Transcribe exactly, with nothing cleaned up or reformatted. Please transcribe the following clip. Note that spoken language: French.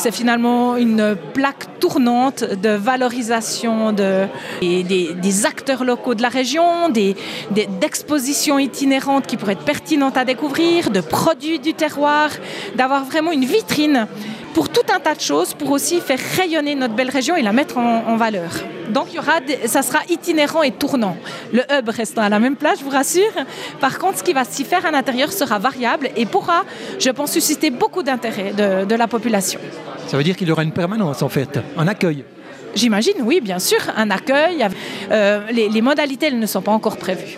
c'est finalement une plaque tournante de valorisation de, des, des, des acteurs locaux de la région, des, des, d'expositions itinérantes qui pourraient être pertinentes à découvrir, de produits du terroir, d'avoir vraiment une vitrine pour tout un tas de choses, pour aussi faire rayonner notre belle région et la mettre en, en valeur. Donc il y aura des, ça sera itinérant et tournant. Le hub restant à la même place, je vous rassure. Par contre, ce qui va s'y faire à l'intérieur sera variable et pourra, je pense, susciter beaucoup d'intérêt de, de la population. Ça veut dire qu'il y aura une permanence en fait, un accueil. J'imagine, oui, bien sûr, un accueil. Euh, les, les modalités elles ne sont pas encore prévues.